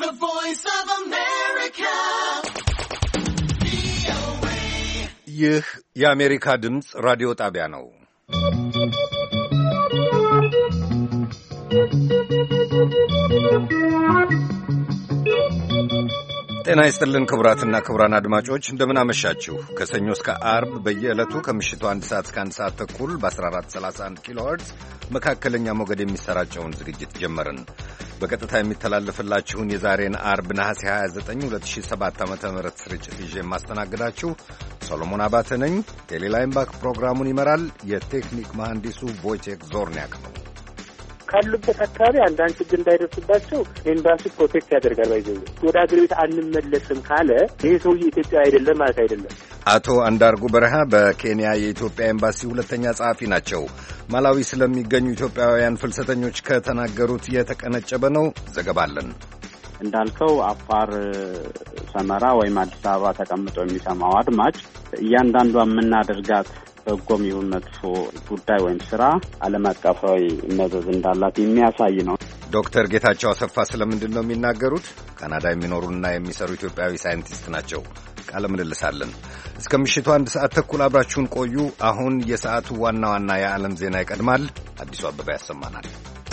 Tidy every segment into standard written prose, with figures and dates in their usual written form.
The Voice of America. ይህ የአሜሪካ ድምፅ ራዲዮ ጣቢያ ነው። ጤና ይስጥልን ክቡራትና ክቡራን አድማጮች እንደምን አመሻችሁ። ከሰኞ እስከ አርብ በየዕለቱ ከምሽቱ 1 ሰዓት እስከ 1 ሰዓት ተኩል በ1431 ኪሎ ሄርትዝ መካከለኛ ሞገድ የሚሰራጨውን ዝግጅት ጀመርን። በቀጥታ የሚተላለፍላችሁን የዛሬን አርብ ነሐሴ 29 2007 ዓ.ም ስርጭት ይዤ የማስተናግዳችሁ ሰሎሞን አባተ ነኝ። ቴሌላይምባክ ፕሮግራሙን ይመራል። የቴክኒክ መሐንዲሱ ቮይቴክ ዞርኒያክ ነው። ካሉበት አካባቢ አንዳንድ ችግር እንዳይደርስባቸው ኤምባሲ ፕሮቴክት ያደርጋል። ባይዘው ወደ ሀገር ቤት አንመለስም ካለ ይሄ ሰውዬ ኢትዮጵያ አይደለም ማለት አይደለም። አቶ አንዳርጉ በረሃ በኬንያ የኢትዮጵያ ኤምባሲ ሁለተኛ ጸሐፊ ናቸው። ማላዊ ስለሚገኙ ኢትዮጵያውያን ፍልሰተኞች ከተናገሩት የተቀነጨበ ነው። ዘገባ አለን። እንዳልከው አፋር ሰመራ ወይም አዲስ አበባ ተቀምጦ የሚሰማው አድማጭ እያንዳንዷ የምናደርጋት በጎም ይሁን መጥፎ ጉዳይ ወይም ስራ ዓለም አቀፋዊ መዘዝ እንዳላት የሚያሳይ ነው። ዶክተር ጌታቸው አሰፋ ስለምንድን ነው የሚናገሩት? ካናዳ የሚኖሩና የሚሰሩ ኢትዮጵያዊ ሳይንቲስት ናቸው። ቃለ ምልልስ አለን። እስከ ምሽቱ 1 ሰዓት ተኩል አብራችሁን ቆዩ። አሁን የሰዓቱ ዋና ዋና የዓለም ዜና ይቀድማል። አዲሱ አበባ ያሰማናል።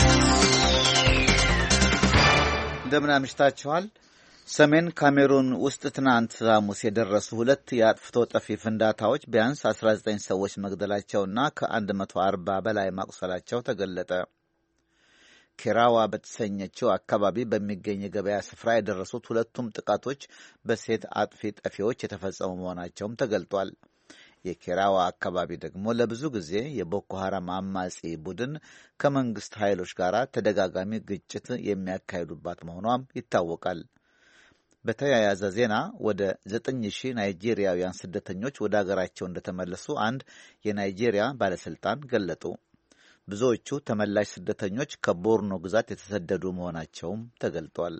እንደምን አምሽታችኋል። ሰሜን ካሜሩን ውስጥ ትናንት ሐሙስ የደረሱ 2 የአጥፍቶ ጠፊ ፍንዳታዎች ቢያንስ 19 ሰዎች መግደላቸውና ከ140 በላይ ማቁሰላቸው ተገለጠ። ኬራዋ በተሰኘችው አካባቢ በሚገኝ የገበያ ስፍራ የደረሱት 2ቱም ጥቃቶች በሴት አጥፊ ጠፊዎች የተፈጸሙ መሆናቸውም ተገልጧል። የኬራዋ አካባቢ ደግሞ ለብዙ ጊዜ የቦኮ ሐራም አማጺ ቡድን ከመንግስት ኃይሎች ጋር ተደጋጋሚ ግጭት የሚያካሂዱባት መሆኗም ይታወቃል። በተያያዘ ዜና ወደ 9000 ናይጄሪያውያን ስደተኞች ወደ አገራቸው እንደተመለሱ አንድ የናይጄሪያ ባለስልጣን ገለጡ። ብዙዎቹ ተመላሽ ስደተኞች ከቦርኖ ግዛት የተሰደዱ መሆናቸውም ተገልጧል።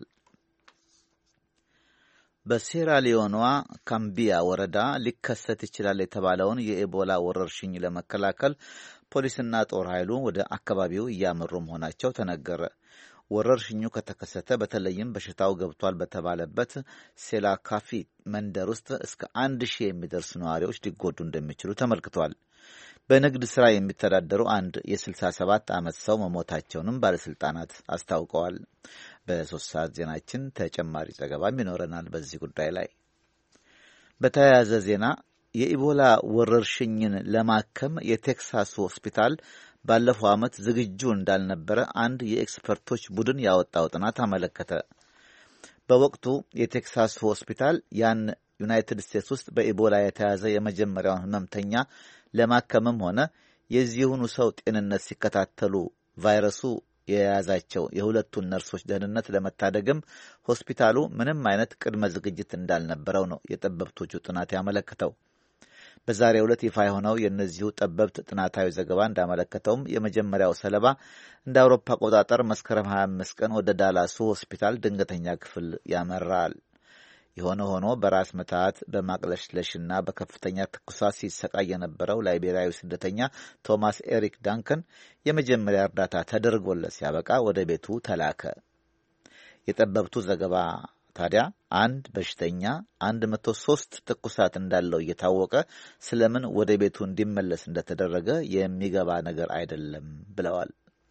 በሴራሊዮኗ ካምቢያ ወረዳ ሊከሰት ይችላል የተባለውን የኢቦላ ወረርሽኝ ለመከላከል ፖሊስና ጦር ኃይሉ ወደ አካባቢው እያመሩ መሆናቸው ተነገረ። ወረርሽኙ ከተከሰተ በተለይም በሽታው ገብቷል በተባለበት ሴላካፊ መንደር ውስጥ እስከ 1000 የሚደርሱ ነዋሪዎች ሊጎዱ እንደሚችሉ ተመልክቷል። በንግድ ሥራ የሚተዳደሩ አንድ የ67 ዓመት ሰው መሞታቸውንም ባለሥልጣናት አስታውቀዋል። በ3 ሰዓት ዜናችን ተጨማሪ ዘገባም ይኖረናል በዚህ ጉዳይ ላይ። በተያያዘ ዜና የኢቦላ ወረርሽኝን ለማከም የቴክሳስ ሆስፒታል ባለፈው ዓመት ዝግጁ እንዳልነበረ አንድ የኤክስፐርቶች ቡድን ያወጣው ጥናት አመለከተ። በወቅቱ የቴክሳስ ሆስፒታል ያን ዩናይትድ ስቴትስ ውስጥ በኢቦላ የተያዘ የመጀመሪያውን ሕመምተኛ ለማከምም ሆነ የዚሁኑ ሰው ጤንነት ሲከታተሉ ቫይረሱ የያዛቸው የሁለቱን ነርሶች ደህንነት ለመታደግም ሆስፒታሉ ምንም አይነት ቅድመ ዝግጅት እንዳልነበረው ነው የጠበብቶቹ ጥናት ያመለከተው። በዛሬው ዕለት ይፋ የሆነው የእነዚሁ ጠበብት ጥናታዊ ዘገባ እንዳመለከተውም የመጀመሪያው ሰለባ እንደ አውሮፓ አቆጣጠር መስከረም 25 ቀን ወደ ዳላሱ ሆስፒታል ድንገተኛ ክፍል ያመራል። የሆነ ሆኖ በራስ ምታት በማቅለሽለሽና በከፍተኛ ትኩሳት ሲሰቃይ የነበረው ላይቤሪያዊ ስደተኛ ቶማስ ኤሪክ ዳንከን የመጀመሪያ እርዳታ ተደርጎለት ሲያበቃ ወደ ቤቱ ተላከ። የጠበብቱ ዘገባ ታዲያ አንድ በሽተኛ 103 ትኩሳት እንዳለው እየታወቀ ስለምን ወደ ቤቱ እንዲመለስ እንደተደረገ የሚገባ ነገር አይደለም ብለዋል።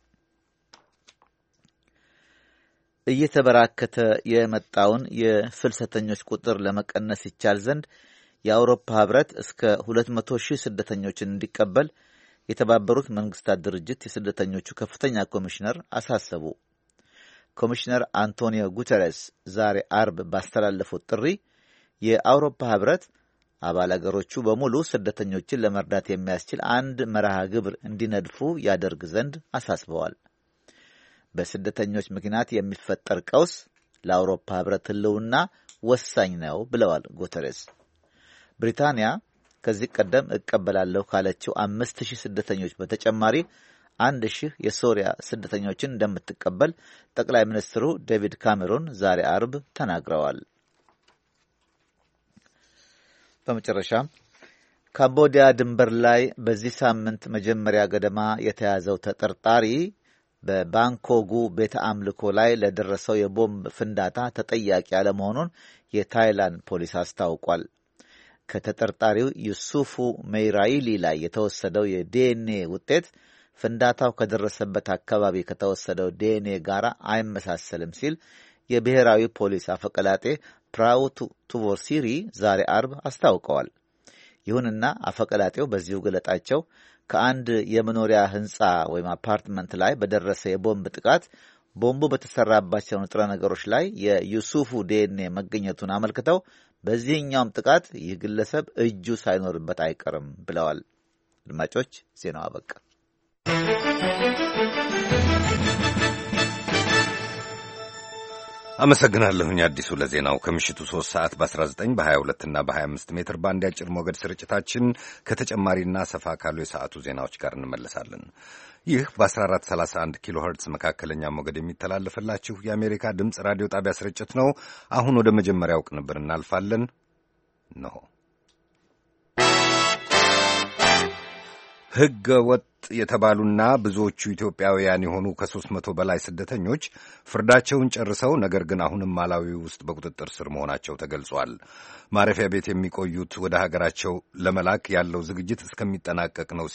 እየተበራከተ የመጣውን የፍልሰተኞች ቁጥር ለመቀነስ ይቻል ዘንድ የአውሮፓ ሕብረት እስከ 200,000 ስደተኞችን እንዲቀበል የተባበሩት መንግስታት ድርጅት የስደተኞቹ ከፍተኛ ኮሚሽነር አሳሰቡ። ኮሚሽነር አንቶኒዮ ጉተሬስ ዛሬ አርብ ባስተላለፉት ጥሪ የአውሮፓ ሕብረት አባል አገሮቹ በሙሉ ስደተኞችን ለመርዳት የሚያስችል አንድ መርሃ ግብር እንዲነድፉ ያደርግ ዘንድ አሳስበዋል። በስደተኞች ምክንያት የሚፈጠር ቀውስ ለአውሮፓ ሕብረት ሕልውና ወሳኝ ነው ብለዋል ጉተሬስ። ብሪታንያ ከዚህ ቀደም እቀበላለሁ ካለችው 5000 ስደተኞች በተጨማሪ 1000 የሶሪያ ስደተኞችን እንደምትቀበል ጠቅላይ ሚኒስትሩ ዴቪድ ካሜሮን ዛሬ አርብ ተናግረዋል። በመጨረሻም ካምቦዲያ ድንበር ላይ በዚህ ሳምንት መጀመሪያ ገደማ የተያዘው ተጠርጣሪ በባንኮጉ ቤተ አምልኮ ላይ ለደረሰው የቦምብ ፍንዳታ ተጠያቂ ያለመሆኑን የታይላንድ ፖሊስ አስታውቋል። ከተጠርጣሪው ዩሱፉ ሜይራይሊ ላይ የተወሰደው የዲኤንኤ ውጤት ፍንዳታው ከደረሰበት አካባቢ ከተወሰደው ዲኤንኤ ጋር አይመሳሰልም ሲል የብሔራዊ ፖሊስ አፈቀላጤ ፕራውት ቱቮሲሪ ዛሬ አርብ አስታውቀዋል። ይሁንና አፈቀላጤው በዚሁ ገለጣቸው ከአንድ የመኖሪያ ህንፃ ወይም አፓርትመንት ላይ በደረሰ የቦምብ ጥቃት ቦምቡ በተሰራባቸው ንጥረ ነገሮች ላይ የዩሱፉ ዲኤንኤ መገኘቱን አመልክተው በዚህኛውም ጥቃት ይህ ግለሰብ እጁ ሳይኖርበት አይቀርም ብለዋል። አድማጮች፣ ዜናው አበቃ። አመሰግናለሁኝ አዲሱ ለዜናው። ከምሽቱ 3 ሰዓት በ19 በ22 እና በ25 ሜትር ባንድ ያጭር ሞገድ ስርጭታችን ከተጨማሪና ሰፋ ካሉ የሰዓቱ ዜናዎች ጋር እንመለሳለን። ይህ በ1431 ኪሎ ኸርትዝ መካከለኛ ሞገድ የሚተላለፍላችሁ የአሜሪካ ድምፅ ራዲዮ ጣቢያ ስርጭት ነው። አሁን ወደ መጀመሪያው ቅንብር እናልፋለን ነው። ሕገ ወጥ የተባሉና ብዙዎቹ ኢትዮጵያውያን የሆኑ ከ300 በላይ ስደተኞች ፍርዳቸውን ጨርሰው ነገር ግን አሁንም ማላዊ ውስጥ በቁጥጥር ስር መሆናቸው ተገልጿል። ማረፊያ ቤት የሚቆዩት ወደ ሀገራቸው ለመላክ ያለው ዝግጅት እስከሚጠናቀቅ ነው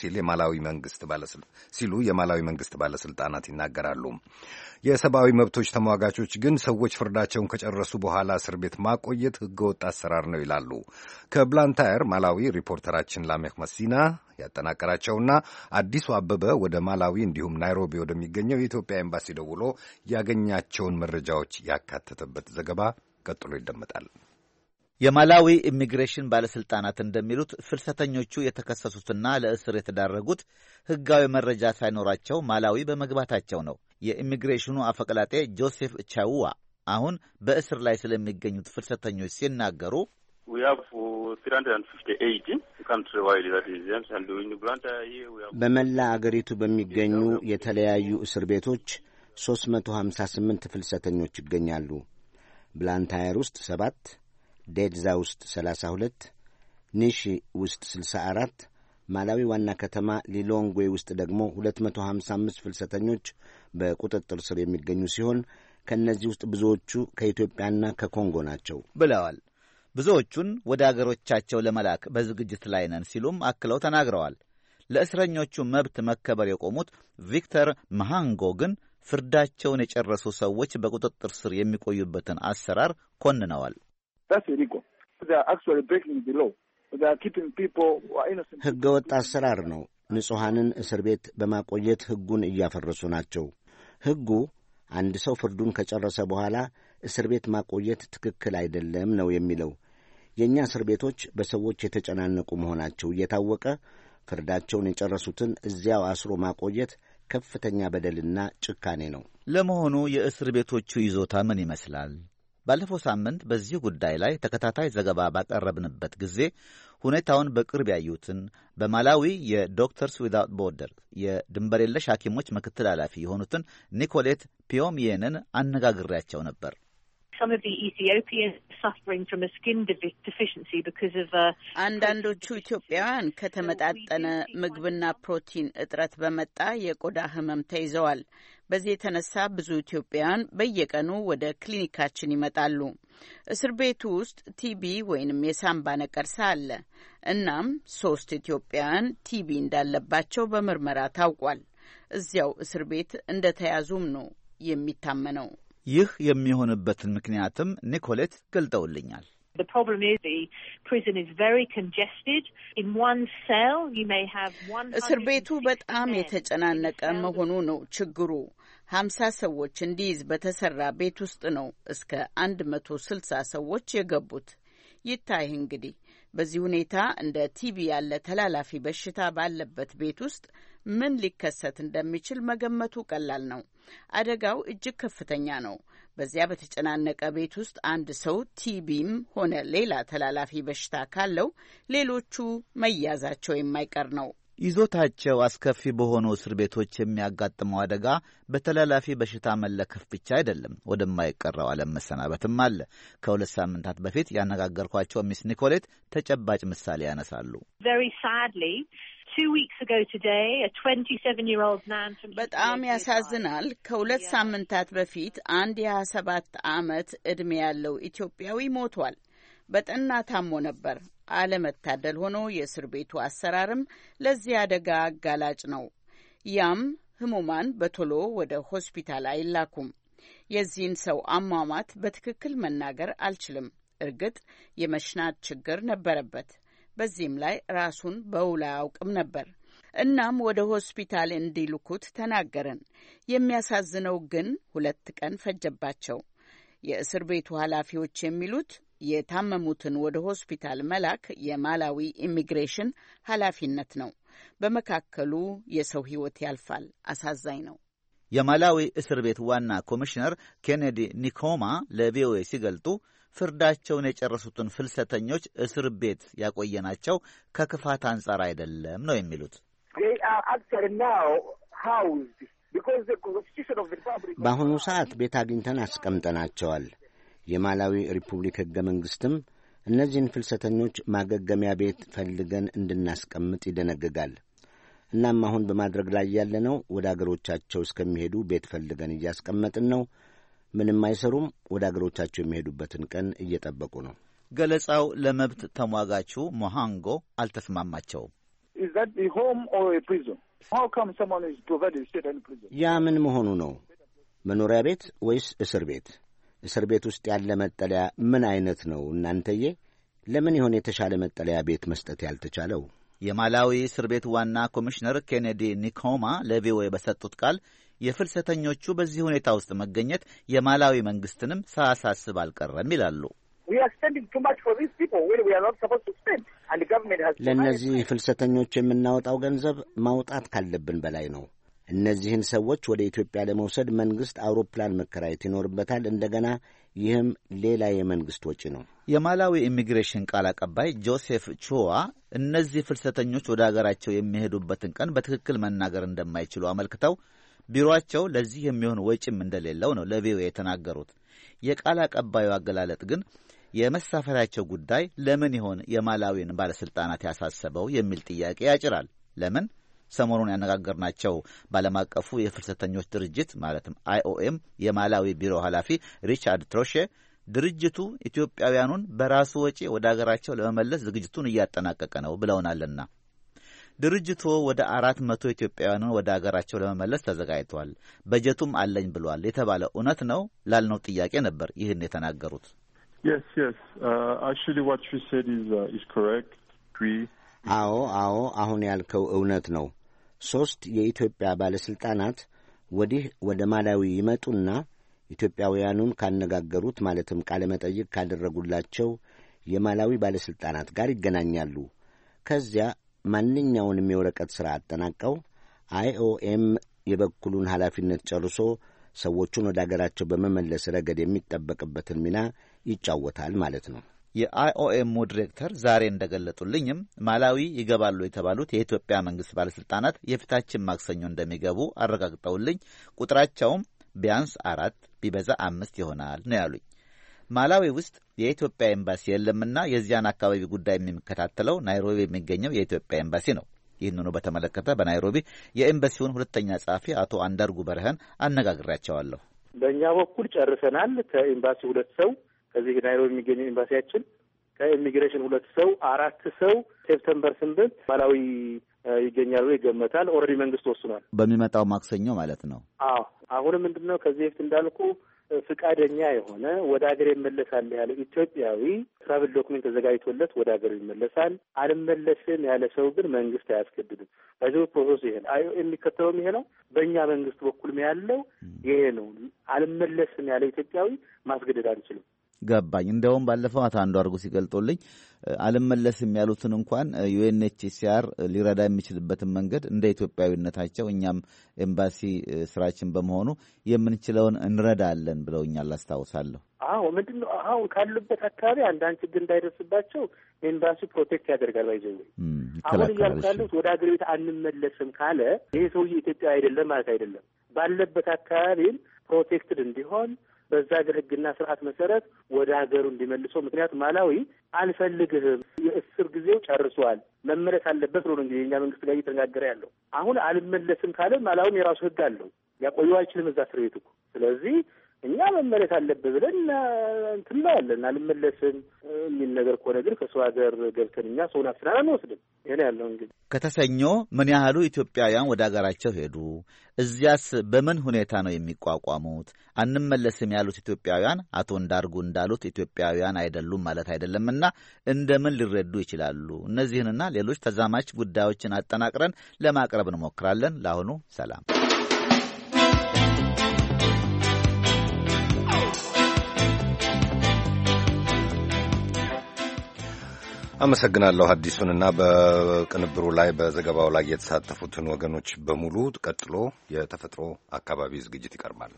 ሲሉ የማላዊ መንግስት ባለስልጣናት ይናገራሉ። የሰብአዊ መብቶች ተሟጋቾች ግን ሰዎች ፍርዳቸውን ከጨረሱ በኋላ እስር ቤት ማቆየት ሕገወጥ አሰራር ነው ይላሉ። ከብላንታየር ማላዊ ሪፖርተራችን ላሜክ መሲና ያጠናቀራቸውና አዲሱ አበበ ወደ ማላዊ እንዲሁም ናይሮቢ ወደሚገኘው የኢትዮጵያ ኤምባሲ ደውሎ ያገኛቸውን መረጃዎች ያካተተበት ዘገባ ቀጥሎ ይደመጣል። የማላዊ ኢሚግሬሽን ባለስልጣናት እንደሚሉት ፍልሰተኞቹ የተከሰሱትና ለእስር የተዳረጉት ሕጋዊ መረጃ ሳይኖራቸው ማላዊ በመግባታቸው ነው። የኢሚግሬሽኑ አፈቀላጤ ጆሴፍ ቻውዋ አሁን በእስር ላይ ስለሚገኙት ፍልሰተኞች ሲናገሩ በመላ አገሪቱ በሚገኙ የተለያዩ እስር ቤቶች 358 ፍልሰተኞች ይገኛሉ። ብላንታየር ውስጥ 7፣ ዴድዛ ውስጥ 32፣ ኒሺ ውስጥ 64፣ ማላዊ ዋና ከተማ ሊሎንግዌ ውስጥ ደግሞ 255 ፍልሰተኞች በቁጥጥር ስር የሚገኙ ሲሆን ከእነዚህ ውስጥ ብዙዎቹ ከኢትዮጵያና ከኮንጎ ናቸው ብለዋል። ብዙዎቹን ወደ አገሮቻቸው ለመላክ በዝግጅት ላይ ነን ሲሉም አክለው ተናግረዋል። ለእስረኞቹ መብት መከበር የቆሙት ቪክተር መሃንጎ ግን ፍርዳቸውን የጨረሱ ሰዎች በቁጥጥር ስር የሚቆዩበትን አሰራር ኮንነዋል። ሕገ ወጥ አሰራር ነው። ንጹሐንን እስር ቤት በማቆየት ሕጉን እያፈረሱ ናቸው። ሕጉ አንድ ሰው ፍርዱን ከጨረሰ በኋላ እስር ቤት ማቆየት ትክክል አይደለም ነው የሚለው። የእኛ እስር ቤቶች በሰዎች የተጨናነቁ መሆናቸው እየታወቀ ፍርዳቸውን የጨረሱትን እዚያው አስሮ ማቆየት ከፍተኛ በደልና ጭካኔ ነው። ለመሆኑ የእስር ቤቶቹ ይዞታ ምን ይመስላል? ባለፈው ሳምንት በዚህ ጉዳይ ላይ ተከታታይ ዘገባ ባቀረብንበት ጊዜ ሁኔታውን በቅርብ ያዩትን በማላዊ የዶክተርስ ዊዛውት ቦርደር የድንበር የለሽ ሐኪሞች ምክትል ኃላፊ የሆኑትን ኒኮሌት ፒዮምየንን አነጋግሬያቸው ነበር። አንዳንዶቹ ኢትዮጵያውያን ከተመጣጠነ ምግብና ፕሮቲን እጥረት በመጣ የቆዳ ሕመም ተይዘዋል። በዚህ የተነሳ ብዙ ኢትዮጵያውያን በየቀኑ ወደ ክሊኒካችን ይመጣሉ። እስር ቤቱ ውስጥ ቲቢ ወይንም የሳምባ ነቀርሳ አለ። እናም 3 ኢትዮጵያውያን ቲቢ እንዳለባቸው በምርመራ ታውቋል። እዚያው እስር ቤት እንደተያዙም ነው የሚታመነው። ይህ የሚሆንበትን ምክንያትም ኒኮሌት ገልጠውልኛል። እስር ቤቱ በጣም የተጨናነቀ መሆኑ ነው ችግሩ። 50 ሰዎች እንዲይዝ በተሰራ ቤት ውስጥ ነው እስከ 160 ሰዎች የገቡት። ይታይ እንግዲህ በዚህ ሁኔታ እንደ ቲቢ ያለ ተላላፊ በሽታ ባለበት ቤት ውስጥ ምን ሊከሰት እንደሚችል መገመቱ ቀላል ነው። አደጋው እጅግ ከፍተኛ ነው። በዚያ በተጨናነቀ ቤት ውስጥ አንድ ሰው ቲቢም ሆነ ሌላ ተላላፊ በሽታ ካለው ሌሎቹ መያዛቸው የማይቀር ነው። ይዞታቸው አስከፊ በሆኑ እስር ቤቶች የሚያጋጥመው አደጋ በተላላፊ በሽታ መለከፍ ብቻ አይደለም፣ ወደማይቀረው ዓለም መሰናበትም አለ። ከ2 ሳምንታት በፊት ያነጋገርኳቸው ሚስ ኒኮሌት ተጨባጭ ምሳሌ ያነሳሉ። በጣም ያሳዝናል። ከ2 ሳምንታት በፊት አንድ የ27 ዓመት ዕድሜ ያለው ኢትዮጵያዊ ሞቷል። በጠና ታሞ ነበር። አለመታደል ሆኖ የእስር ቤቱ አሰራርም ለዚህ አደጋ አጋላጭ ነው። ያም ህሙማን በቶሎ ወደ ሆስፒታል አይላኩም። የዚህን ሰው አሟሟት በትክክል መናገር አልችልም። እርግጥ የመሽናት ችግር ነበረበት። በዚህም ላይ ራሱን በውል አያውቅም ነበር። እናም ወደ ሆስፒታል እንዲልኩት ተናገረን። የሚያሳዝነው ግን 2 ቀን ፈጀባቸው። የእስር ቤቱ ኃላፊዎች የሚሉት የታመሙትን ወደ ሆስፒታል መላክ የማላዊ ኢሚግሬሽን ኃላፊነት ነው። በመካከሉ የሰው ሕይወት ያልፋል። አሳዛኝ ነው። የማላዊ እስር ቤት ዋና ኮሚሽነር ኬኔዲ ኒኮማ ለቪኦኤ ሲገልጡ ፍርዳቸውን የጨረሱትን ፍልሰተኞች እስር ቤት ያቆየናቸው ከክፋት አንጻር አይደለም ነው የሚሉት። በአሁኑ ሰዓት ቤት አግኝተን አስቀምጠናቸዋል። የማላዊ ሪፑብሊክ ሕገ መንግሥትም እነዚህን ፍልሰተኞች ማገገሚያ ቤት ፈልገን እንድናስቀምጥ ይደነግጋል። እናም አሁን በማድረግ ላይ ያለነው ወደ አገሮቻቸው እስከሚሄዱ ቤት ፈልገን እያስቀመጥን ነው። ምንም አይሰሩም። ወደ አገሮቻቸው የሚሄዱበትን ቀን እየጠበቁ ነው። ገለጻው ለመብት ተሟጋቹ ሞሃንጎ አልተስማማቸውም። ያ ምን መሆኑ ነው? መኖሪያ ቤት ወይስ እስር ቤት? እስር ቤት ውስጥ ያለ መጠለያ ምን አይነት ነው? እናንተዬ ለምን ይሆን የተሻለ መጠለያ ቤት መስጠት ያልተቻለው? የማላዊ እስር ቤት ዋና ኮሚሽነር ኬኔዲ ኒኮማ ለቪኦኤ በሰጡት ቃል የፍልሰተኞቹ በዚህ ሁኔታ ውስጥ መገኘት የማላዊ መንግስትንም ሳያሳስብ አልቀረም ይላሉ። ለእነዚህ ፍልሰተኞች የምናወጣው ገንዘብ ማውጣት ካለብን በላይ ነው። እነዚህን ሰዎች ወደ ኢትዮጵያ ለመውሰድ መንግሥት አውሮፕላን መከራየት ይኖርበታል። እንደገና ይህም ሌላ የመንግሥት ወጪ ነው። የማላዊ ኢሚግሬሽን ቃል አቀባይ ጆሴፍ ቹዋ እነዚህ ፍልሰተኞች ወደ አገራቸው የሚሄዱበትን ቀን በትክክል መናገር እንደማይችሉ አመልክተው ቢሮአቸው ለዚህ የሚሆን ወጪም እንደሌለው ነው ለቪኦኤ የተናገሩት። የቃል አቀባዩ አገላለጥ ግን የመሳፈሪያቸው ጉዳይ ለምን ይሆን የማላዊን ባለሥልጣናት ያሳሰበው የሚል ጥያቄ ያጭራል። ለምን? ሰሞኑን ያነጋገርናቸው ባለም አቀፉ የፍልሰተኞች ድርጅት ማለትም IOM የማላዊ ቢሮ ኃላፊ ሪቻርድ ትሮሼ ድርጅቱ ኢትዮጵያውያኑን በራሱ ወጪ ወደ አገራቸው ለመመለስ ዝግጅቱን እያጠናቀቀ ነው ብለውናልና። ድርጅቱ ወደ 400 ኢትዮጵያውያኑን ወደ አገራቸው ለመመለስ ተዘጋጅቷል፣ በጀቱም አለኝ ብሏል የተባለ እውነት ነው ላልነው ጥያቄ ነበር ይህን የተናገሩት። Actually what you said is correct. አዎ አሁን ያልከው እውነት ነው። 3 የኢትዮጵያ ባለሥልጣናት ወዲህ ወደ ማላዊ ይመጡና ኢትዮጵያውያኑን ካነጋገሩት ማለትም ቃለ መጠይቅ ካደረጉላቸው የማላዊ ባለሥልጣናት ጋር ይገናኛሉ። ከዚያ ማንኛውንም የወረቀት ሥራ አጠናቀው IOM የበኩሉን ኃላፊነት ጨርሶ ሰዎቹን ወደ አገራቸው በመመለስ ረገድ የሚጠበቅበትን ሚና ይጫወታል ማለት ነው። የIOM ዲሬክተር ዛሬ እንደገለጡልኝም ማላዊ ይገባሉ የተባሉት የኢትዮጵያ መንግሥት ባለሥልጣናት የፊታችን ማክሰኞ እንደሚገቡ አረጋግጠውልኝ ቁጥራቸውም ቢያንስ 4 ቢበዛ 5 ይሆናል ነው ያሉኝ። ማላዊ ውስጥ የኢትዮጵያ ኤምባሲ የለምና የዚያን አካባቢ ጉዳይ የሚከታተለው ናይሮቢ የሚገኘው የኢትዮጵያ ኤምባሲ ነው። ይህንኑ በተመለከተ በናይሮቢ የኤምባሲውን ሁለተኛ ጸሐፊ አቶ አንዳርጉ በርሀን አነጋግሬያቸዋለሁ። በእኛ በኩል ጨርሰናል። ከኤምባሲ 2 ሰው ከዚህ ናይሮቢ የሚገኘው ኤምባሲያችን ከኢሚግሬሽን 2 ሰው 4 ሰው ሴፕተምበር 8 ማላዊ ይገኛሉ ይገመታል። ኦልሬዲ መንግስት ወስኗል። በሚመጣው ማክሰኞ ማለት ነው። አዎ አሁንም ምንድነው ከዚህ በፊት እንዳልኩ ፍቃደኛ የሆነ ወደ ሀገር ይመለሳል ያለ ኢትዮጵያዊ ትራቭል ዶክመንት ተዘጋጅቶለት ወደ ሀገር ይመለሳል። አልመለስም ያለ ሰው ግን መንግስት አያስገድድም። በዚህ ፕሮሰስ ይሄ ነው የሚከተለው። ይሄ ነው በእኛ መንግስት በኩልም ያለው ይሄ ነው። አልመለስም ያለ ኢትዮጵያዊ ማስገደድ አንችልም። ገባኝ። እንደውም ባለፈው አንዱ አድርጎ ሲገልጦልኝ አልመለስም ያሉትን እንኳን ዩኤንኤችሲአር ሊረዳ የሚችልበትን መንገድ እንደ ኢትዮጵያዊነታቸው እኛም ኤምባሲ ስራችን በመሆኑ የምንችለውን እንረዳለን ብለውኛል አስታውሳለሁ። አዎ ምንድነው አሁን ካሉበት አካባቢ አንዳንድ ችግር እንዳይደርስባቸው ኤምባሲ ፕሮቴክት ያደርጋል። ባይዘው አሁን ያልካሉት ወደ ሀገር ቤት አንመለስም ካለ ይሄ ሰውዬ ኢትዮጵያ አይደለም ማለት አይደለም። ባለበት አካባቢም ፕሮቴክትድ እንዲሆን በዛ ሀገር ሕግና ስርዓት መሰረት ወደ ሀገሩ እንዲመልሰው። ምክንያቱም ማላዊ አልፈልግህም፣ የእስር ጊዜው ጨርሷል፣ መመለስ አለበት ነው እንግዲህ የኛ መንግስት ጋር እየተነጋገረ ያለው። አሁን አልመለስም ካለ ማላዊም የራሱ ሕግ አለው፣ ያቆየው አይችልም እዛ እስር ቤት እኮ። ስለዚህ እኛ መመለስ አለበት ብለን እንትን እንላለን። አልመለስም የሚል ነገር ከሆነ ግን ከሰው ሀገር ገብተን እኛ ሰውን አፍናን አንወስድም። ይሄን ያለው እንግዲህ ከተሰኞ ምን ያህሉ ኢትዮጵያውያን ወደ ሀገራቸው ሄዱ? እዚያስ በምን ሁኔታ ነው የሚቋቋሙት? አንመለስም ያሉት ኢትዮጵያውያን አቶ እንዳርጉ እንዳሉት ኢትዮጵያውያን አይደሉም ማለት አይደለምና እንደምን ሊረዱ ይችላሉ? እነዚህንና ሌሎች ተዛማች ጉዳዮችን አጠናቅረን ለማቅረብ እንሞክራለን። ለአሁኑ ሰላም። አመሰግናለሁ አዲሱንና በቅንብሩ ላይ በዘገባው ላይ የተሳተፉትን ወገኖች በሙሉ። ቀጥሎ የተፈጥሮ አካባቢ ዝግጅት ይቀርባል።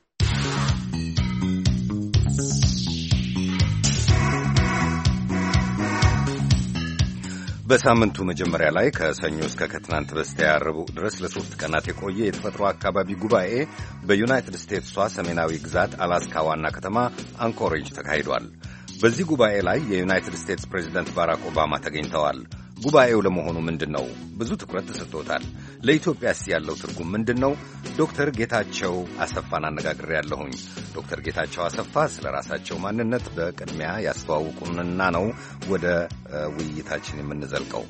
በሳምንቱ መጀመሪያ ላይ ከሰኞ እስከ ከትናንት በስቲያ ረቡዕ ድረስ ለ3 ቀናት የቆየ የተፈጥሮ አካባቢ ጉባኤ በዩናይትድ ስቴትሷ ሰሜናዊ ግዛት አላስካ ዋና ከተማ አንኮሬጅ ተካሂዷል። በዚህ ጉባኤ ላይ የዩናይትድ ስቴትስ ፕሬዚደንት ባራክ ኦባማ ተገኝተዋል። ጉባኤው ለመሆኑ ምንድን ነው? ብዙ ትኩረት ተሰጥቶታል። ለኢትዮጵያስ ያለው ትርጉም ምንድን ነው? ዶክተር ጌታቸው አሰፋን አነጋግሬያለሁኝ። ዶክተር ጌታቸው አሰፋ ስለ ራሳቸው ማንነት በቅድሚያ ያስተዋውቁንና ነው ወደ ውይይታችን የምንዘልቀው።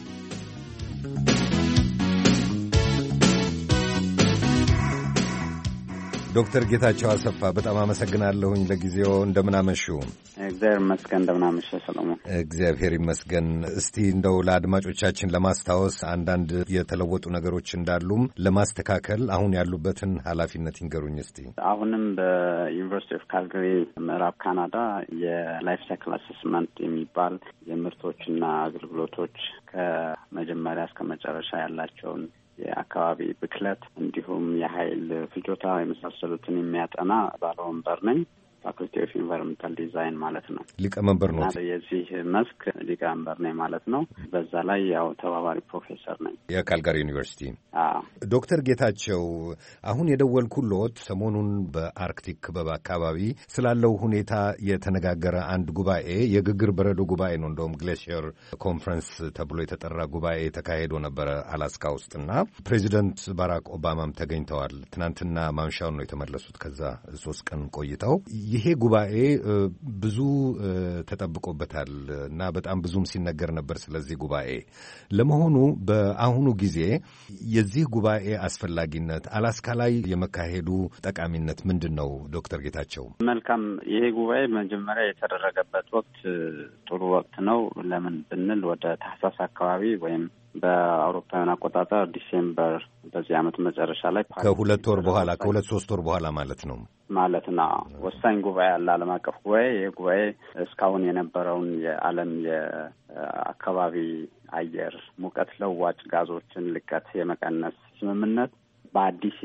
ዶክተር ጌታቸው አሰፋ በጣም አመሰግናለሁኝ ለጊዜው። እንደምን አመሹ? እግዚአብሔር ይመስገን። እንደምን አመሸ ሰሎሞን? እግዚአብሔር ይመስገን። እስቲ እንደው ለአድማጮቻችን ለማስታወስ አንዳንድ የተለወጡ ነገሮች እንዳሉም ለማስተካከል አሁን ያሉበትን ኃላፊነት ይንገሩኝ እስቲ። አሁንም በዩኒቨርሲቲ ኦፍ ካልጋሪ ምዕራብ ካናዳ የላይፍ ሳይክል አሰስመንት የሚባል የምርቶችና አገልግሎቶች ከመጀመሪያ እስከ መጨረሻ ያላቸውን የአካባቢ ብክለት እንዲሁም የኃይል ፍጆታ የመሳሰሉትን የሚያጠና ባለወንበር ነኝ። ፋኩልቲ ኦፍ ኢንቫይሮንመንታል ዲዛይን ማለት ነው። ሊቀመንበር ነው። የዚህ መስክ ሊቀመንበር ነኝ ማለት ነው። በዛ ላይ ያው ተባባሪ ፕሮፌሰር ነኝ የካልጋሪ ዩኒቨርሲቲ። ዶክተር ጌታቸው አሁን የደወልኩልዎት ሰሞኑን በአርክቲክ ክበብ አካባቢ ስላለው ሁኔታ የተነጋገረ አንድ ጉባኤ የግግር በረዶ ጉባኤ ነው። እንደውም ግሌሽየር ኮንፈረንስ ተብሎ የተጠራ ጉባኤ ተካሂዶ ነበረ አላስካ ውስጥና ፕሬዚደንት ባራክ ኦባማም ተገኝተዋል። ትናንትና ማምሻውን ነው የተመለሱት ከዛ 3 ቀን ቆይተው። ይሄ ጉባኤ ብዙ ተጠብቆበታል እና በጣም ብዙም ሲነገር ነበር ስለዚህ ጉባኤ። ለመሆኑ በአሁኑ ጊዜ የዚህ ጉባኤ አስፈላጊነት አላስካ ላይ የመካሄዱ ጠቃሚነት ምንድን ነው? ዶክተር ጌታቸው። መልካም። ይሄ ጉባኤ መጀመሪያ የተደረገበት ወቅት ጥሩ ወቅት ነው። ለምን ብንል ወደ ታህሳስ አካባቢ ወይም በአውሮፓውያን አቆጣጠር ዲሴምበር በዚህ ዓመት መጨረሻ ላይ ከ2 ወር በኋላ ከ2-3 ወር በኋላ ማለት ነው ወሳኝ ጉባኤ አለ፣ ዓለም አቀፍ ጉባኤ። ይህ ጉባኤ እስካሁን የነበረውን የዓለም የአካባቢ አየር ሙቀት ለዋጭ ጋዞችን ልቀት የመቀነስ ስምምነት በአዲስ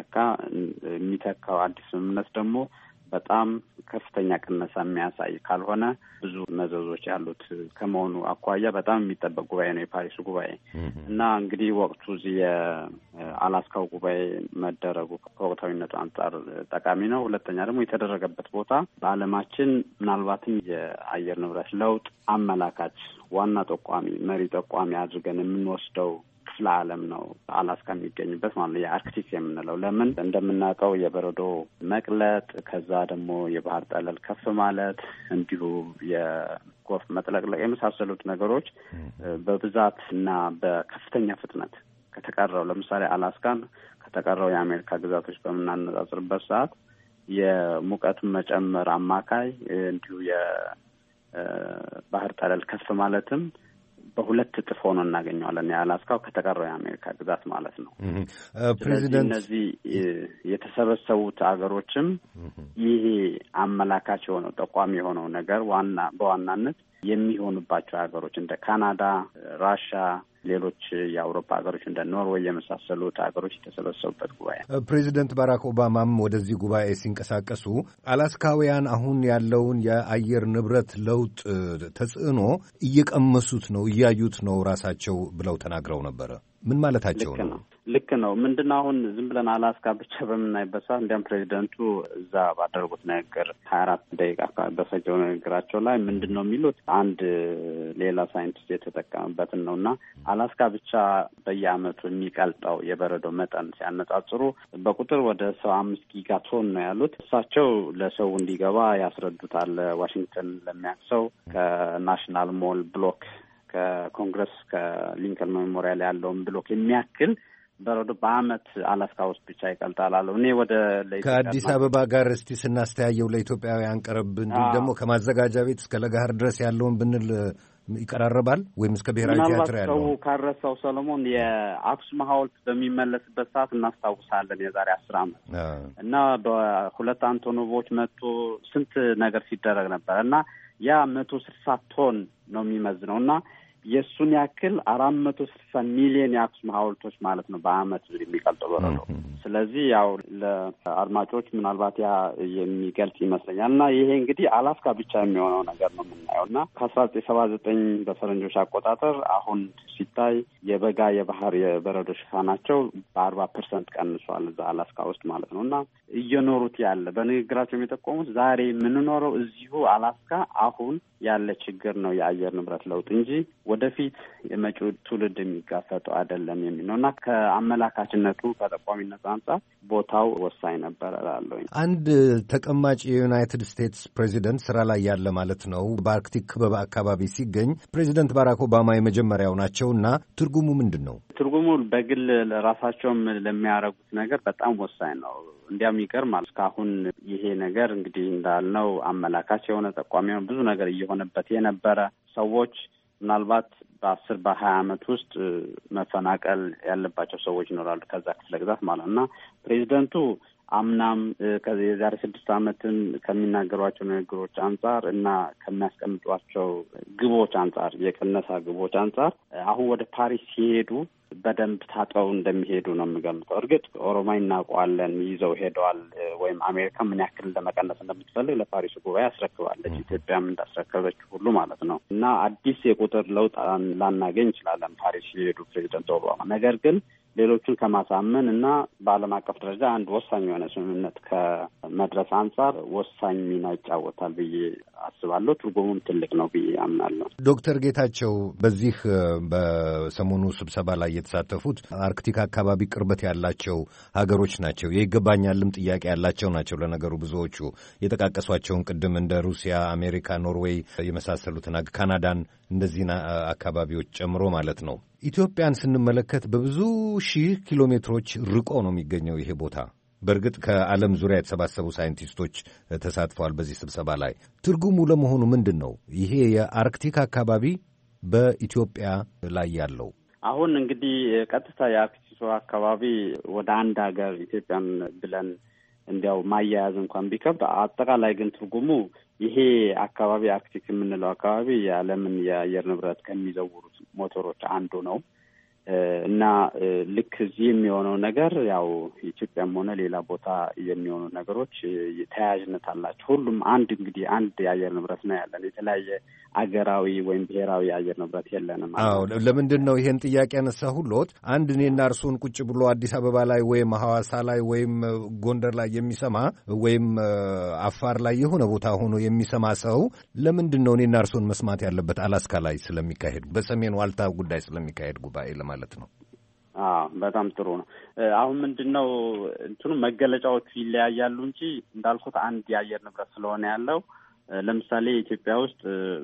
የሚተካው አዲስ ስምምነት ደግሞ በጣም ከፍተኛ ቅነሳ የሚያሳይ ካልሆነ ብዙ መዘዞች ያሉት ከመሆኑ አኳያ በጣም የሚጠበቅ ጉባኤ ነው የፓሪሱ ጉባኤ እና እንግዲህ ወቅቱ እዚህ የአላስካው ጉባኤ መደረጉ ከወቅታዊነቱ አንጻር ጠቃሚ ነው። ሁለተኛ ደግሞ የተደረገበት ቦታ በዓለማችን ምናልባትም የአየር ንብረት ለውጥ አመላካች ዋና ጠቋሚ መሪ ጠቋሚ አድርገን የምንወስደው ክፍለ ዓለም ነው አላስካ የሚገኝበት ማለት ነው የአርክቲክ የምንለው። ለምን እንደምናውቀው የበረዶ መቅለጥ፣ ከዛ ደግሞ የባህር ጠለል ከፍ ማለት፣ እንዲሁ የጎርፍ መጥለቅለቅ የመሳሰሉት ነገሮች በብዛት እና በከፍተኛ ፍጥነት ከተቀረው ለምሳሌ አላስካን ከተቀረው የአሜሪካ ግዛቶች በምናነጻጽርበት ሰዓት የሙቀት መጨመር አማካይ እንዲሁ የባህር ጠለል ከፍ ማለትም በሁለት እጥፍ ሆኖ እናገኘዋለን። የአላስካው ከተቀረው የአሜሪካ ግዛት ማለት ነው። ፕሬዚደንት እነዚህ የተሰበሰቡት ሀገሮችም ይሄ አመላካች የሆነው ጠቋሚ የሆነው ነገር በዋናነት የሚሆኑባቸው ሀገሮች እንደ ካናዳ፣ ራሻ፣ ሌሎች የአውሮፓ ሀገሮች እንደ ኖርዌይ የመሳሰሉት ሀገሮች የተሰበሰቡበት ጉባኤ። ፕሬዚደንት ባራክ ኦባማም ወደዚህ ጉባኤ ሲንቀሳቀሱ አላስካውያን አሁን ያለውን የአየር ንብረት ለውጥ ተጽዕኖ እየቀመሱት ነው፣ እያዩት ነው ራሳቸው ብለው ተናግረው ነበረ። ምን ማለታቸው ነው? ልክ ነው። ምንድነው አሁን ዝም ብለን አላስካ ብቻ በምናይበት ሰዓት እንዲያም ፕሬዚደንቱ እዛ ባደረጉት ንግግር 24 ደቂቃ በፈጀው ንግግራቸው ላይ ምንድን ነው የሚሉት አንድ ሌላ ሳይንቲስት የተጠቀመበትን ነው እና አላስካ ብቻ በየዓመቱ የሚቀልጠው የበረዶ መጠን ሲያነጻጽሩ በቁጥር ወደ 75 ጊጋቶን ነው ያሉት። እሳቸው ለሰው እንዲገባ ያስረዱታል። ዋሽንግተን ለሚያክሰው ከናሽናል ሞል ብሎክ ከኮንግረስ ከሊንከን ሜሞሪያል ያለውን ብሎክ የሚያክል በረዶ በዓመት አላስካ ውስጥ ብቻ ይቀልጣል አለው። እኔ ወደ ከአዲስ አበባ ጋር እስቲ ስናስተያየው ለኢትዮጵያውያን ቀረብ እንዲሁም ደግሞ ከማዘጋጃ ቤት እስከ ለጋህር ድረስ ያለውን ብንል ይቀራረባል ወይም እስከ ብሔራዊ ቲያትር ያለው ሰው ካረሳው ሰሎሞን የአክሱም ሐውልት በሚመለስበት ሰዓት እናስታውሳለን። የዛሬ 10 ዓመት እና በሁለት አንቶኖቮች መጥቶ ስንት ነገር ሲደረግ ነበር እና ያ 160 ቶን ነው የሚመዝነው እና የእሱን ያክል 460 ሚሊዮን የአክሱም ሐውልቶች ማለት ነው በዓመት የሚቀልጠው በረዶ። ስለዚህ ያው ለአድማጮች ምናልባት ያ የሚገልጽ ይመስለኛል እና ይሄ እንግዲህ አላስካ ብቻ የሚሆነው ነገር ነው የምናየው እና ከ1979 በፈረንጆች አቆጣጠር አሁን ሲታይ የበጋ የባህር የበረዶ ሽፋናቸው በ40% ቀንሷል እዛ አላስካ ውስጥ ማለት ነው እና እየኖሩት ያለ በንግግራቸው የጠቆሙት ዛሬ የምንኖረው እዚሁ አላስካ አሁን ያለ ችግር ነው የአየር ንብረት ለውጥ እንጂ ወደፊት የመጪው ትውልድ የሚጋፈጠው አይደለም የሚል ነው እና ከአመላካችነቱ ከጠቋሚነቱ አንጻር ቦታው ወሳኝ ነበር እላለሁ። አንድ ተቀማጭ የዩናይትድ ስቴትስ ፕሬዚደንት ስራ ላይ ያለ ማለት ነው በአርክቲክ ክበብ አካባቢ ሲገኝ ፕሬዚደንት ባራክ ኦባማ የመጀመሪያው ናቸው እና ትርጉሙ ምንድን ነው? ትርጉሙ በግል ለራሳቸውም ለሚያደርጉት ነገር በጣም ወሳኝ ነው። እንዲያም ይገርማል። እስካሁን ይሄ ነገር እንግዲህ እንዳልነው አመላካች የሆነ ጠቋሚ ነው። ብዙ ነገር እየሆነበት የነበረ ሰዎች ምናልባት በ10-20 ዓመት ውስጥ መፈናቀል ያለባቸው ሰዎች ይኖራሉ ከዛ ክፍለ ግዛት ማለት እና ፕሬዚደንቱ አምናም የዛሬ 6 ዓመትም ከሚናገሯቸው ንግግሮች አንጻር እና ከሚያስቀምጧቸው ግቦች አንጻር የቅነሳ ግቦች አንጻር አሁን ወደ ፓሪስ ሲሄዱ በደንብ ታጥበው እንደሚሄዱ ነው የምገምተው። እርግጥ ኦሮማይ እናውቀዋለን ይዘው ሄደዋል ወይም አሜሪካ ምን ያክል ለመቀነስ እንደምትፈልግ ለፓሪሱ ጉባኤ አስረክባለች። ኢትዮጵያም እንዳስረከበች ሁሉ ማለት ነው እና አዲስ የቁጥር ለውጥ ላናገኝ እንችላለን ፓሪስ ሲሄዱ ፕሬዚደንት ኦባማ። ነገር ግን ሌሎቹን ከማሳመን እና በዓለም አቀፍ ደረጃ አንድ ወሳኝ የሆነ ስምምነት ከመድረስ አንጻር ወሳኝ ሚና ይጫወታል ብዬ አስባለሁ። ትርጉሙም ትልቅ ነው ብዬ አምናለሁ። ዶክተር ጌታቸው በዚህ በሰሞኑ ስብሰባ ላይ የተሳተፉት አርክቲክ አካባቢ ቅርበት ያላቸው ሀገሮች ናቸው። የይገባኛልም ጥያቄ ያላቸው ናቸው። ለነገሩ ብዙዎቹ የጠቃቀሷቸውን ቅድም እንደ ሩሲያ፣ አሜሪካ፣ ኖርዌይ የመሳሰሉትን ካናዳን እንደዚህን አካባቢዎች ጨምሮ ማለት ነው። ኢትዮጵያን ስንመለከት በብዙ ሺህ ኪሎ ሜትሮች ርቆ ነው የሚገኘው ይሄ ቦታ። በእርግጥ ከዓለም ዙሪያ የተሰባሰቡ ሳይንቲስቶች ተሳትፈዋል በዚህ ስብሰባ ላይ። ትርጉሙ ለመሆኑ ምንድን ነው ይሄ የአርክቲክ አካባቢ በኢትዮጵያ ላይ ያለው? አሁን እንግዲህ ቀጥታ የአርክቲክ አካባቢ ወደ አንድ ሀገር ኢትዮጵያን ብለን እንዲያው ማያያዝ እንኳን ቢከብድ፣ አጠቃላይ ግን ትርጉሙ ይሄ አካባቢ አርክቲክ የምንለው አካባቢ የዓለምን የአየር ንብረት ከሚዘውሩት ሞተሮች አንዱ ነው እና ልክ እዚህ የሚሆነው ነገር ያው ኢትዮጵያም ሆነ ሌላ ቦታ የሚሆኑ ነገሮች ተያያዥነት አላቸው። ሁሉም አንድ የአየር ንብረት ነው ያለን። የተለያየ አገራዊ ወይም ብሔራዊ የአየር ንብረት የለንም። አዎ፣ ለምንድን ነው ይሄን ጥያቄ ያነሳሁልዎት? አንድ እኔና እርስዎን ቁጭ ብሎ አዲስ አበባ ላይ ወይም ሐዋሳ ላይ ወይም ጎንደር ላይ የሚሰማ ወይም አፋር ላይ የሆነ ቦታ ሆኖ የሚሰማ ሰው ለምንድን ነው እኔና እርስዎን መስማት ያለበት? አላስካ ላይ ስለሚካሄድ በሰሜን ዋልታ ጉዳይ ስለሚካሄድ ጉባኤ ማለት ነው። በጣም ጥሩ ነው። አሁን ምንድነው እንትኑ መገለጫዎቹ ይለያያሉ እንጂ እንዳልኩት አንድ የአየር ንብረት ስለሆነ ያለው ለምሳሌ ኢትዮጵያ ውስጥ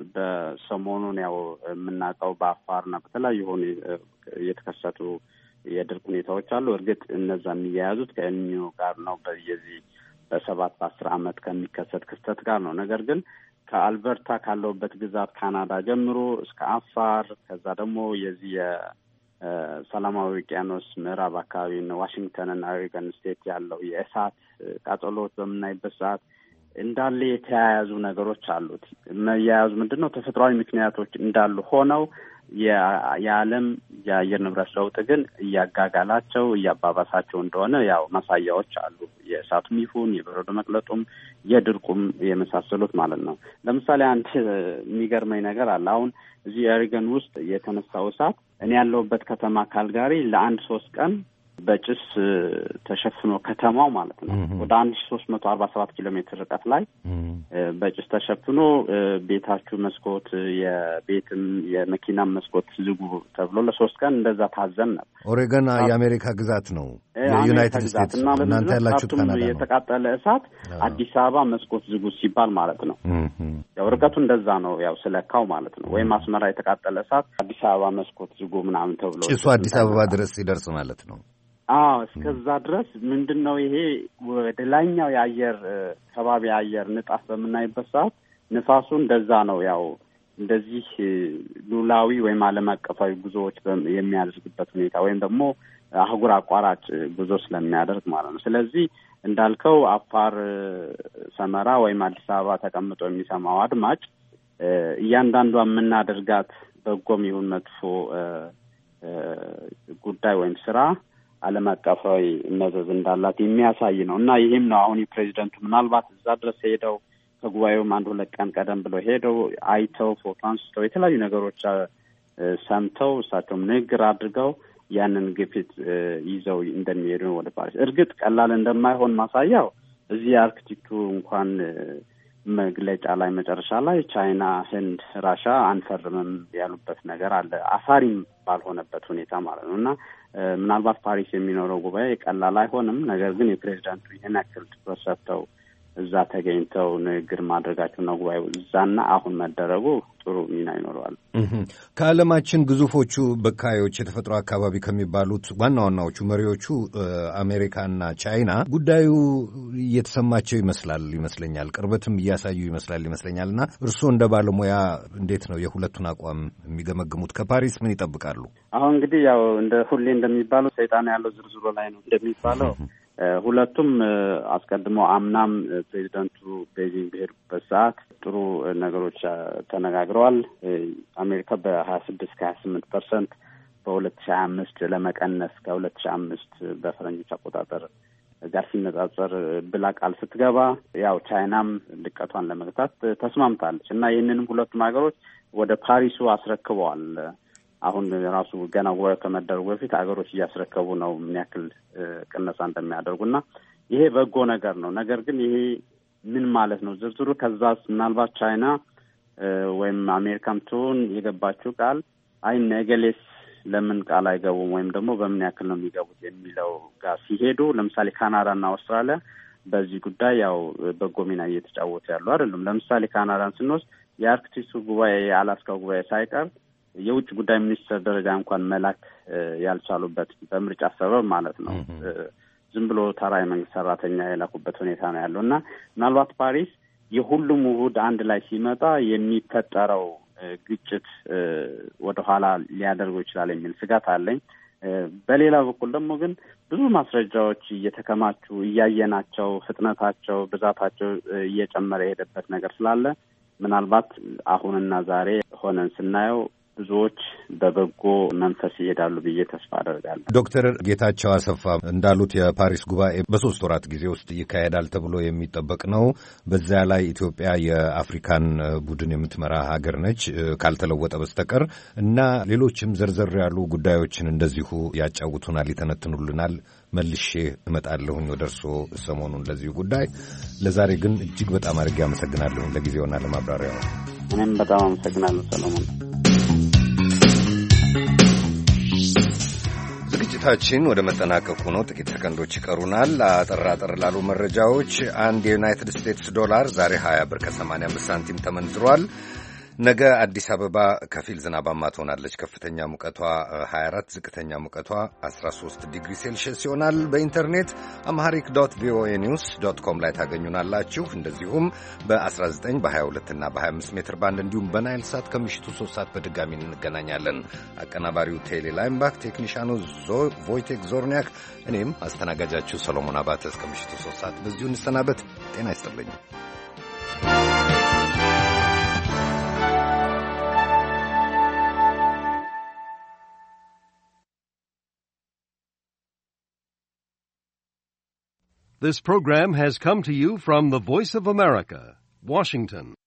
በሰሞኑን ያው የምናውቀው በአፋርና በተለያዩ ሆነ የተከሰቱ የድርቅ ሁኔታዎች አሉ። እርግጥ እነዛ የሚያያዙት ከኤልኒኖ ጋር ነው። በየዚህ በ7-10 ዓመት ከሚከሰት ክስተት ጋር ነው። ነገር ግን ከአልበርታ ካለውበት ግዛት ካናዳ ጀምሮ እስከ አፋር ከዛ ደግሞ የዚህ ሰላማዊ ውቅያኖስ ምዕራብ አካባቢ ነው ዋሽንግተንና ኦሬገን ስቴት ያለው የእሳት ቃጠሎች በምናይበት ሰዓት እንዳለ የተያያዙ ነገሮች አሉት። መያያዙ ምንድነው? ተፈጥሯዊ ምክንያቶች እንዳሉ ሆነው የዓለም የአየር ንብረት ለውጥ ግን እያጋጋላቸው እያባባሳቸው እንደሆነ ያው ማሳያዎች አሉ። የእሳቱም ይሁን የበረዶ መቅለጡም የድርቁም የመሳሰሉት ማለት ነው። ለምሳሌ አንድ የሚገርመኝ ነገር አለ። አሁን እዚህ ኦሬገን ውስጥ የተነሳው እሳት እኔ ያለሁበት ከተማ ካልጋሪ ለአንድ 3 ቀን በጭስ ተሸፍኖ ከተማው ማለት ነው ወደ 1347 ኪሎ ሜትር ርቀት ላይ በጭስ ተሸፍኖ ቤታችሁ መስኮት የቤትም የመኪናም መስኮት ዝጉ ተብሎ ለ3 ቀን እንደዛ ታዘን ነበር። ኦሬገን የአሜሪካ ግዛት ነው፣ የዩናይትድ ስቴትስ። እናንተ ያላችሁት ካናዳ ነው። የተቃጠለ እሳት አዲስ አበባ መስኮት ዝጉ ሲባል ማለት ነው። ያው ርቀቱ እንደዛ ነው ያው ስለካው ማለት ነው። ወይም አስመራ የተቃጠለ እሳት አዲስ አበባ መስኮት ዝጉ ምናምን ተብሎ ጭሱ አዲስ አበባ ድረስ ይደርስ ማለት ነው። እስከዛ ድረስ ምንድነው ይሄ ወደ ላይኛው የአየር ከባቢ አየር ንጣፍ በምናይበት ሰዓት ንፋሱ እንደዛ ነው ያው እንደዚህ ሉላዊ ወይም ዓለም አቀፋዊ ጉዞዎች የሚያደርግበት ሁኔታ ወይም ደግሞ አህጉር አቋራጭ ጉዞ ስለሚያደርግ ማለት ነው። ስለዚህ እንዳልከው አፋር ሰመራ ወይም አዲስ አበባ ተቀምጦ የሚሰማው አድማጭ እያንዳንዷ የምናደርጋት በጎም ይሁን መጥፎ ጉዳይ ወይም ስራ ዓለም አቀፋዊ መዘዝ እንዳላት የሚያሳይ ነው እና ይህም ነው አሁን የፕሬዚደንቱ ምናልባት እዛ ድረስ ሄደው ከጉባኤውም 1-2 ቀን ቀደም ብለው ሄደው አይተው ፎቶ አንስተው የተለያዩ ነገሮች ሰምተው እሳቸውም ንግግር አድርገው ያንን ግፊት ይዘው እንደሚሄዱ ወደ ፓሪስ። እርግጥ ቀላል እንደማይሆን ማሳያው እዚህ አርክቲክቱ እንኳን መግለጫ ላይ መጨረሻ ላይ ቻይና፣ ህንድ፣ ራሻ አንፈርምም ያሉበት ነገር አለ። አሳሪም ባልሆነበት ሁኔታ ማለት ነው እና ምናልባት ፓሪስ የሚኖረው ጉባኤ ቀላል አይሆንም። ነገር ግን የፕሬዚዳንቱ ይህን ያክል ትኩረት ሰጥተው እዛ ተገኝተው ንግግር ማድረጋቸውና ጉባኤው እዛና አሁን መደረጉ ጥሩ ሚና ይኖረዋል። ከዓለማችን ግዙፎቹ በካዮች የተፈጥሮ አካባቢ ከሚባሉት ዋና ዋናዎቹ መሪዎቹ አሜሪካና ቻይና ጉዳዩ እየተሰማቸው ይመስለኛል፣ ቅርበትም እያሳዩ ይመስለኛል። እና እርስዎ እንደ ባለሙያ እንዴት ነው የሁለቱን አቋም የሚገመግሙት? ከፓሪስ ምን ይጠብቃሉ? አሁን እንግዲህ ያው እንደ ሁሌ እንደሚባለው ሰይጣን ያለው ዝርዝሩ ላይ ነው እንደሚባለው ሁለቱም አስቀድሞ አምናም ፕሬዚደንቱ ቤጂንግ በሄዱበት ሰዓት ጥሩ ነገሮች ተነጋግረዋል። አሜሪካ በ26-28% በ2025 ለመቀነስ ከ2005 በፈረንጆች አቆጣጠር ጋር ሲነጻጸር ብላ ቃል ስትገባ ያው ቻይናም ልቀቷን ለመግታት ተስማምታለች እና ይህንንም ሁለቱም ሀገሮች ወደ ፓሪሱ አስረክበዋል። አሁን ራሱ ገና ጉባኤው ከመደረጉ በፊት ሀገሮች እያስረከቡ ነው ምን ያክል ቅነሳ እንደሚያደርጉና ይሄ በጎ ነገር ነው። ነገር ግን ይሄ ምን ማለት ነው ዝርዝሩ? ከዛስ ምናልባት ቻይና ወይም አሜሪካም ትሆን የገባችው ቃል ነገሌስ ለምን ቃል አይገቡም ወይም ደግሞ በምን ያክል ነው የሚገቡት የሚለው ጋር ሲሄዱ ለምሳሌ ካናዳና አውስትራሊያ በዚህ ጉዳይ ያው በጎ ሚና እየተጫወቱ ያሉ አይደሉም። ለምሳሌ ካናዳን ስንወስድ የአርክቲክሱ ጉባኤ የአላስካው ጉባኤ ሳይቀር የውጭ ጉዳይ ሚኒስትር ደረጃ እንኳን መላክ ያልቻሉበት በምርጫ ሰበብ ማለት ነው። ዝም ብሎ ተራ የመንግስት ሰራተኛ የላኩበት ሁኔታ ነው ያለው እና ምናልባት ፓሪስ የሁሉም ውሁድ አንድ ላይ ሲመጣ የሚፈጠረው ግጭት ወደኋላ ሊያደርገው ይችላል የሚል ስጋት አለኝ። በሌላ በኩል ደግሞ ግን ብዙ ማስረጃዎች እየተከማቹ እያየናቸው ፍጥነታቸው፣ ብዛታቸው እየጨመረ የሄደበት ነገር ስላለ ምናልባት አሁንና ዛሬ ሆነን ስናየው ብዙዎች በበጎ መንፈስ ይሄዳሉ ብዬ ተስፋ አደርጋለሁ። ዶክተር ጌታቸው አሰፋ እንዳሉት የፓሪስ ጉባኤ በ3 ወራት ጊዜ ውስጥ ይካሄዳል ተብሎ የሚጠበቅ ነው። በዚያ ላይ ኢትዮጵያ የአፍሪካን ቡድን የምትመራ ሀገር ነች ካልተለወጠ በስተቀር እና ሌሎችም ዘርዘር ያሉ ጉዳዮችን እንደዚሁ ያጫውቱናል፣ ይተነትኑልናል። መልሼ እመጣለሁኝ ወደ እርስዎ ሰሞኑን ለዚሁ ጉዳይ። ለዛሬ ግን እጅግ በጣም አድርጌ አመሰግናለሁኝ ለጊዜውና ለማብራሪያው። እኔም በጣም አመሰግናለሁ ሰለሞን። ዝግጅታችን ወደ መጠናቀቁ ነው። ጥቂት ሰከንዶች ይቀሩናል። አጠር ላሉ መረጃዎች አንድ የዩናይትድ ስቴትስ ዶላር ዛሬ 20 ብር ከ85 ሳንቲም ተመንዝሯል። ነገ አዲስ አበባ ከፊል ዝናባማ ትሆናለች። ከፍተኛ ሙቀቷ 24፣ ዝቅተኛ ሙቀቷ 13 ዲግሪ ሴልሺየስ ይሆናል። በኢንተርኔት አምሃሪክ ዶት ቪኦኤ ኒውስ ዶት ኮም ላይ ታገኙናላችሁ። እንደዚሁም በ19 በ22 እና በ25 ሜትር ባንድ እንዲሁም በናይል ሳት ከምሽቱ 3 ሰዓት በድጋሚ እንገናኛለን። አቀናባሪው ቴሌ ላይምባክ፣ ቴክኒሻኑ ቮይቴክ ዞርኒያክ፣ እኔም አስተናጋጃችሁ ሰሎሞን አባተ እስከ ምሽቱ 3 ሰዓት በዚሁ እንሰናበት። ጤና ይስጥልኝ። This program has come to you from the Voice of America, Washington.